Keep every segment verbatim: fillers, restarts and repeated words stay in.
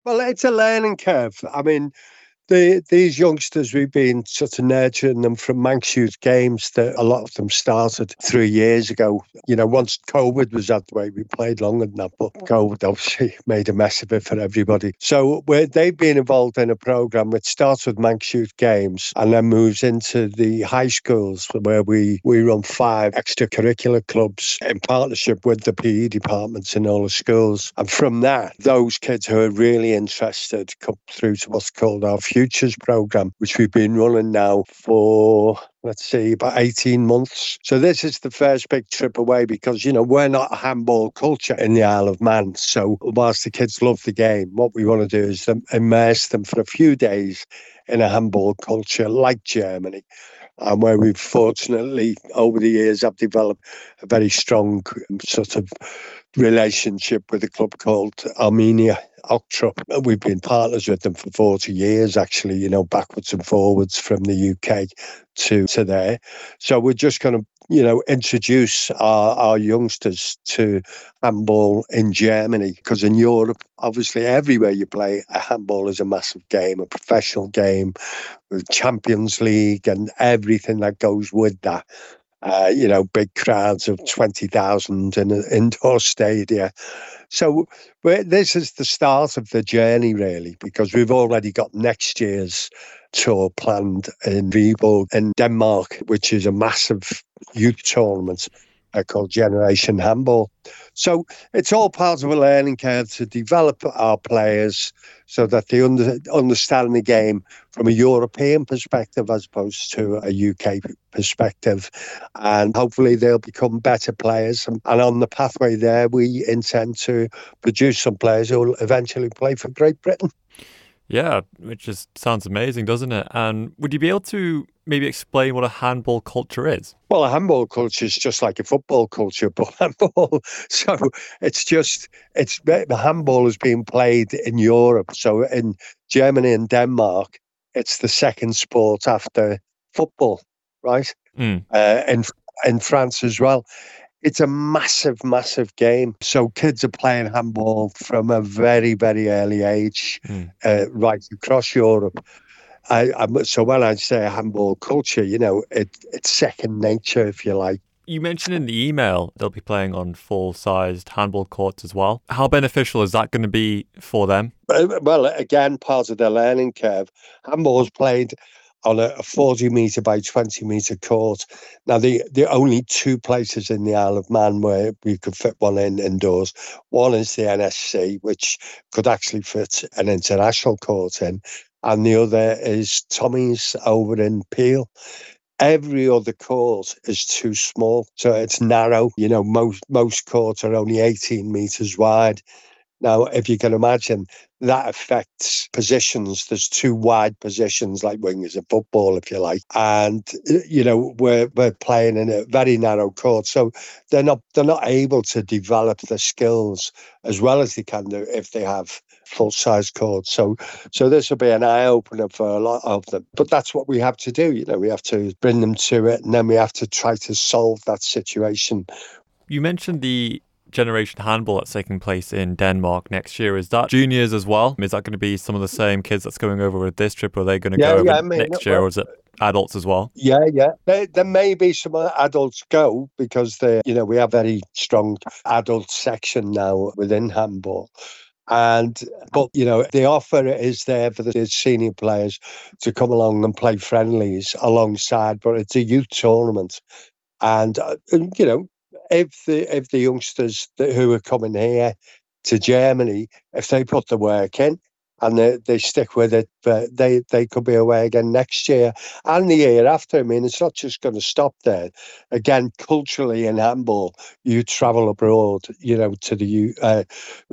Well, it's a learning curve. I mean, the, these youngsters, we've been sort of nurturing them from Manx Youth Games that a lot of them started three years ago. You know, once COVID was out the way, we played longer than that, but COVID obviously made a mess of it for everybody. So we're, they've been involved in a programme which starts with Manx Youth Games and then moves into the high schools where we, we run five extracurricular clubs in partnership with the P E departments in all the schools. And from that, those kids who are really interested come through to what's called our Futures programme, which we've been running now for, let's see, about eighteen months. So this is the first big trip away because, you know, we're not a handball culture in the Isle of Man. So whilst the kids love the game, what we want to do is immerse them for a few days in a handball culture like Germany, and where we've fortunately, over the years, have developed a very strong sort of relationship with a club called Armenia Octrup. We've been partners with them for forty years, actually, you know, backwards and forwards from the U K to, to there. So we're just going to, you know, introduce our, our youngsters to handball in Germany, because in Europe, obviously, everywhere you play, a handball is a massive game, a professional game with Champions League and everything that goes with that. Uh, you know, big crowds of twenty thousand in an indoor stadia. So this is the start of the journey, really, because we've already got next year's tour planned in Viborg in Denmark, which is a massive youth tournament uh, called Generation Handball. So it's all part of a learning curve to develop our players so that they under, understand the game from a European perspective as opposed to a U K perspective. And hopefully they'll become better players. And, and on the pathway there, we intend to produce some players who will eventually play for Great Britain. Yeah, which just sounds amazing, doesn't it? And would you be able to maybe explain what a handball culture is? Well, a handball culture is just like a football culture, but handball. So it's just, it's the handball is being played in Europe. So in Germany and Denmark, it's the second sport after football, right? Mm. Uh, in in France as well. It's a massive, massive game. So kids are playing handball from a very, very early age, mm. uh, right across Europe. I, I, so when I say handball culture, you know, it, it's second nature, if you like. You mentioned in the email they'll be playing on full-sized handball courts as well. How beneficial is that going to be for them? Well, again, part of their learning curve. Handball is played on a forty metre by twenty metre court. Now, the, the only two places in the Isle of Man where we could fit one in indoors, one is the N S C, which could actually fit an international court in, and the other is Tommy's over in Peel. Every other court is too small, so it's narrow. You know, most most courts are only eighteen metres wide. Now, if you can imagine, that affects positions. There's two wide positions, like wingers in football, if you like. And, you know, we're we're playing in a very narrow court. So they're not they're not able to develop the skills as well as they can do if they have full-size courts. So so this will be an eye-opener for a lot of them. But that's what we have to do. You know, we have to bring them to it, and then we have to try to solve that situation. You mentioned the Generation Handball that's taking place in Denmark next year. Is that juniors as well? Is that going to be some of the same kids that's going over with this trip, or are they going to yeah, go over yeah, I mean, next year, well, or is it adults as well? Yeah, yeah. There, there may be some adults go because they, you know, we have a very strong adult section now within handball. And, but, you know, the offer is there for the senior players to come along and play friendlies alongside, but it's a youth tournament. And, uh, you know, if the if the youngsters that, who are coming here to Germany, if they put the work in and they, they stick with it, but they, they could be away again next year and the year after. I mean, it's not just going to stop there. Again, culturally in handball, you travel abroad, you know, to the U. Uh,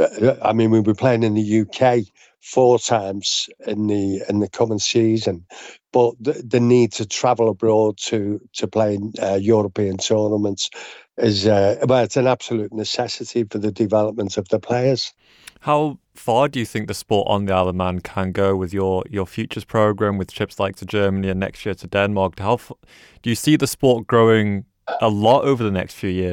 I mean, we were playing in the U K four times in the in the coming season, but the, the need to travel abroad to to play in uh, European tournaments is uh, well, it's an absolute necessity for the development of the players. How far do you think the sport on the Isle of Man can go with your, your futures program, with trips like to Germany and next year to Denmark? How f- do you see the sport growing a lot over the next few years?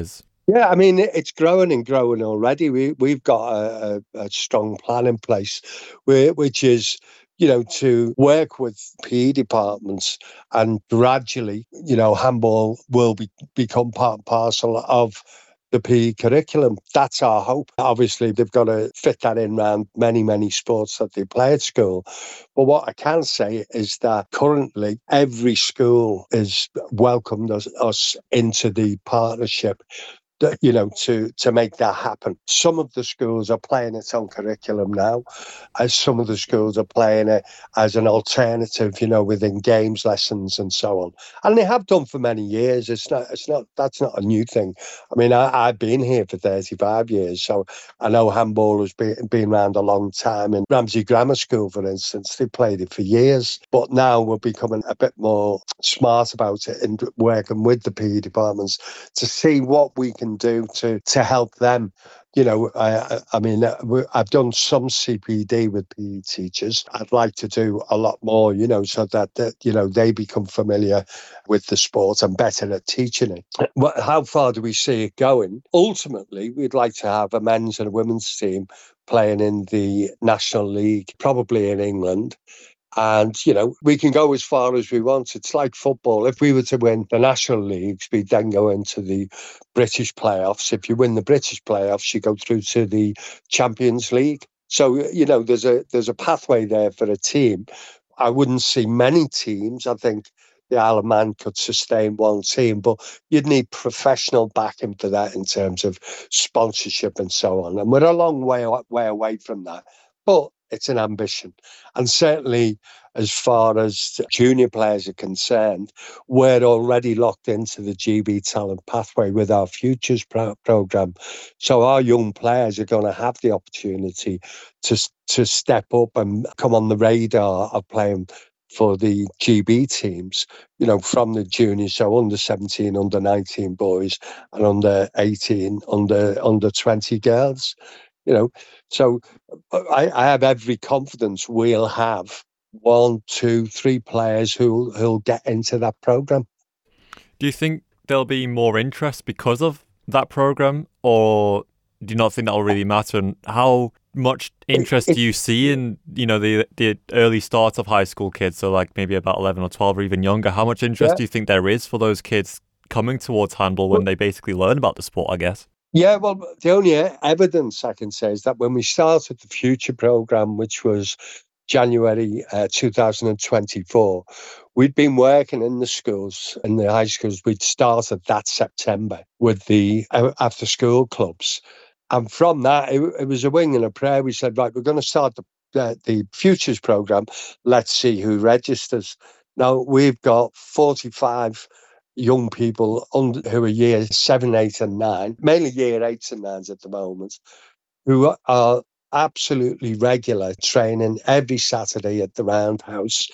Yeah, I mean, it- it's growing and growing already. We we've got a, a, a strong plan in place, whi- which is, you know, to work with P E departments, and gradually, you know, handball will be become part and parcel of the P E curriculum. That's our hope. Obviously, they've got to fit that in around many, many sports that they play at school. But what I can say is that currently every school is welcomed us, us into the partnership, that, you know, to to make that happen. Some of the schools are playing its own curriculum now, as some of the schools are playing it as an alternative, you know, within games lessons and so on. And they have done for many years. It's not, it's not, that's not a new thing. I mean, I, I've been here for thirty-five years, so I know handball has been, been around a long time. In Ramsey Grammar School, for instance, they played it for years. But now we're becoming a bit more smart about it and working with the P E departments to see what we can do to to help them. You know, I, I mean, uh, we- I've done some C P D with P E teachers. I'd like to do a lot more, you know, so that, that you know, they become familiar with the sport and better at teaching it. What, how far do we see it going? Ultimately, we'd like to have a men's and a women's team playing in the National League, probably in England. And, you know, we can go as far as we want. It's like football. If we were to win the National Leagues, we'd then go into the British playoffs. If you win the British playoffs, you go through to the Champions League. So, you know, there's a there's a pathway there for a team. I wouldn't see many teams. I think the Isle of Man could sustain one team, but you'd need professional backing for that in terms of sponsorship and so on. And we're a long way, way away from that. But it's an ambition. And certainly, as far as junior players are concerned, we're already locked into the G B talent pathway with our futures pro- program. So our young players are going to have the opportunity to to step up and come on the radar of playing for the G B teams, you know, from the juniors, so under seventeen, under nineteen boys, and under eighteen, under under twenty girls, you know. So I, I have every confidence we'll have one, two, three players who who'll get into that program. Do you think there'll be more interest because of that program, or do you not think that'll really matter? And how much interest It, do you see in, you know, the the early start of high school kids, so like maybe about eleven or twelve or even younger? How much interest yeah. do you think there is for those kids coming towards handball when Well, they basically learn about the sport, I guess? yeah, well, the only evidence I can say is that when we started the Future program, which was January uh, two thousand twenty-four, we'd been working in the schools, in the high schools. We'd started that September with the uh, after school clubs. And from that, it, it was a wing and a prayer. We said, right, we're going to start the, uh, the Futures program. Let's see who registers. Now, we've got forty-five young people under, who are year seven, eight, and nine, mainly year eights and nines at the moment, who are absolutely regular training every Saturday at the Roundhouse.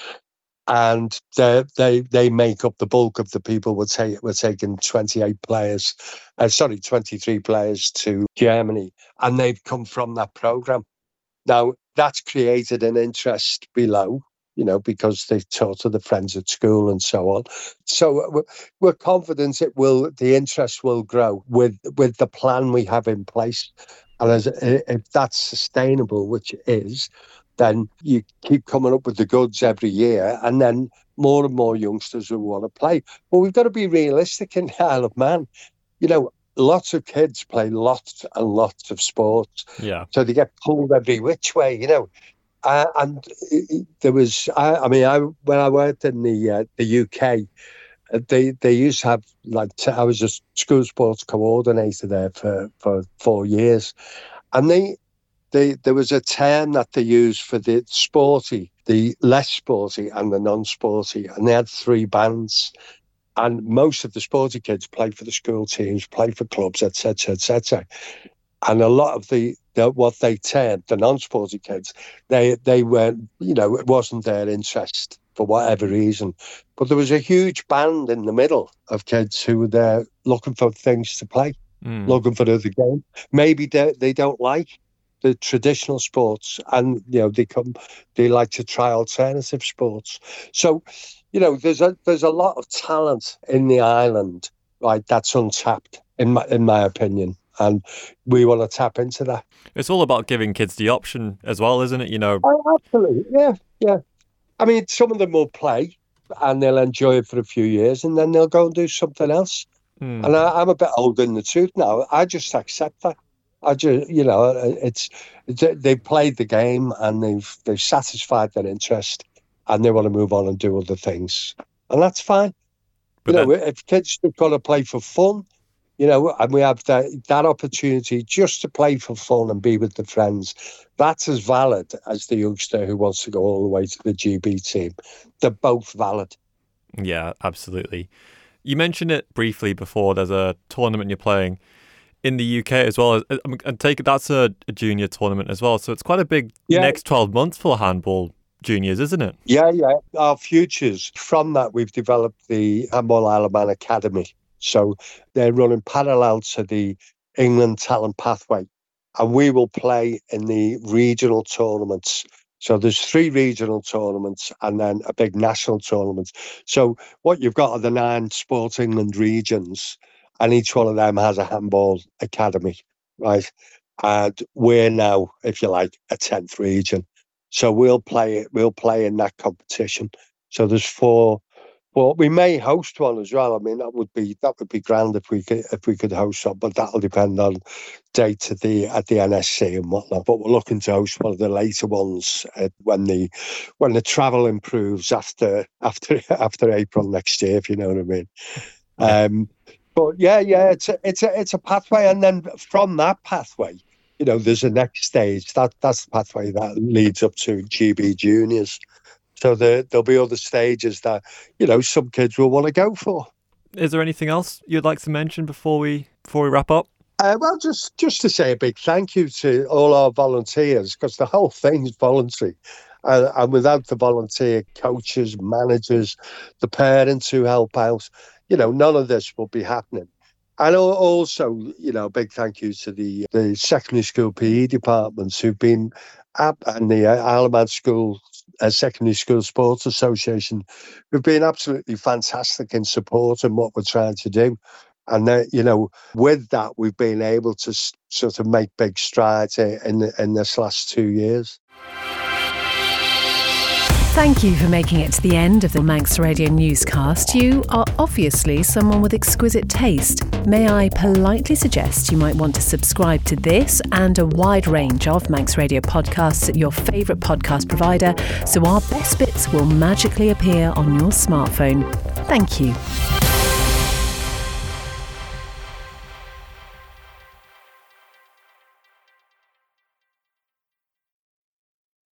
And they they they make up the bulk of the people. We're, take, we're taking twenty-eight players, uh, sorry, twenty-three players to Germany, and they've come from that program. Now, that's created an interest below, you know, because they've taught to the friends at school and so on. So we're, we're confident it will, the interest will grow with with the plan we have in place. And as if that's sustainable, which it is, then you keep coming up with the goods every year, and then more and more youngsters will want to play. But we've got to be realistic in the Isle of Man. You know, lots of kids play lots and lots of sports, Yeah. so they get pulled every which way, you know. Uh, and there was, I, I mean, I when I worked in the uh, the U K, uh, they they used to have like t- I was a school sports coordinator there for for four years, and they they there was a term that they used for the sporty, the less sporty, and the non-sporty, and they had three bands. And most of the sporty kids play for the school teams, play for clubs, et cetera, et cetera. And a lot of the, the what they termed the non-sporty kids, they they were, you know, it wasn't their interest for whatever reason. But there was a huge band in the middle of kids who were there looking for things to play, Mm. looking for other games. Maybe they they don't like the traditional sports, and you know they come, they like to try alternative sports. So, you know, there's a there's a lot of talent in the island, right? That's untapped in my in my opinion. And we want to tap into that. It's all about giving kids the option as well, isn't it? You know. Oh, absolutely, yeah, yeah. I mean, some of them will play and they'll enjoy it for a few years, and then they'll go and do something else. Mm. And I, I'm a bit older in the tooth now. I just accept that. I just, you know, it's, it's they've played the game and they've they've satisfied their interest, and they want to move on and do other things, and that's fine. But you know, then, if kids have got to play for fun, you know, and we have that that opportunity just to play for fun and be with the friends, that's as valid as the youngster who wants to go all the way to the G B team. They're both valid. Yeah, absolutely. You mentioned it briefly before. There's a tournament you're playing in the U K as well. And take it that's a, a junior tournament as well. So it's quite a big yeah. next twelve months for handball juniors, isn't it? Yeah, yeah. Our futures. From that, we've developed the Handball Isle of Man Academy. So they're running parallel to the England Talent Pathway. And we will play in the regional tournaments. So there's three regional tournaments and then a big national tournament. So what you've got are the nine Sports England regions, and each one of them has a handball academy, right? And we're now, if you like, a tenth region. So we'll play we'll play in that competition. So there's four. Well, we may host one as well. I mean, that would be that would be grand if we could if we could host one, but that'll depend on date at the at the N S C and whatnot. But we're looking to host one of the later ones uh, when the when the travel improves after after after April next year, if you know what I mean. Yeah. Um, but yeah, yeah, it's a it's a it's a pathway, and then from that pathway, you know, there's a next stage. That that's the pathway that leads up to G B Juniors. So there, there'll be other stages that, you know, some kids will want to go for. Is there anything else you'd like to mention before we before we wrap up? Uh, well, just, just to say a big thank you to all our volunteers, because the whole thing's voluntary. Uh, and without the volunteer coaches, managers, the parents who help out, you know, none of this will be happening. And also, you know, a big thank you to the, the secondary school P E departments who've been at, and the Isle of Man School Uh, Secondary School Sports Association, who've been absolutely fantastic in supporting what we're trying to do. And, uh, you know, with that, we've been able to s- sort of make big strides in, in this last two years. Thank you for making it to the end of the Manx Radio newscast. You are obviously someone with exquisite taste. May I politely suggest you might want to subscribe to this and a wide range of Manx Radio podcasts at your favourite podcast provider, so our best bits will magically appear on your smartphone. Thank you.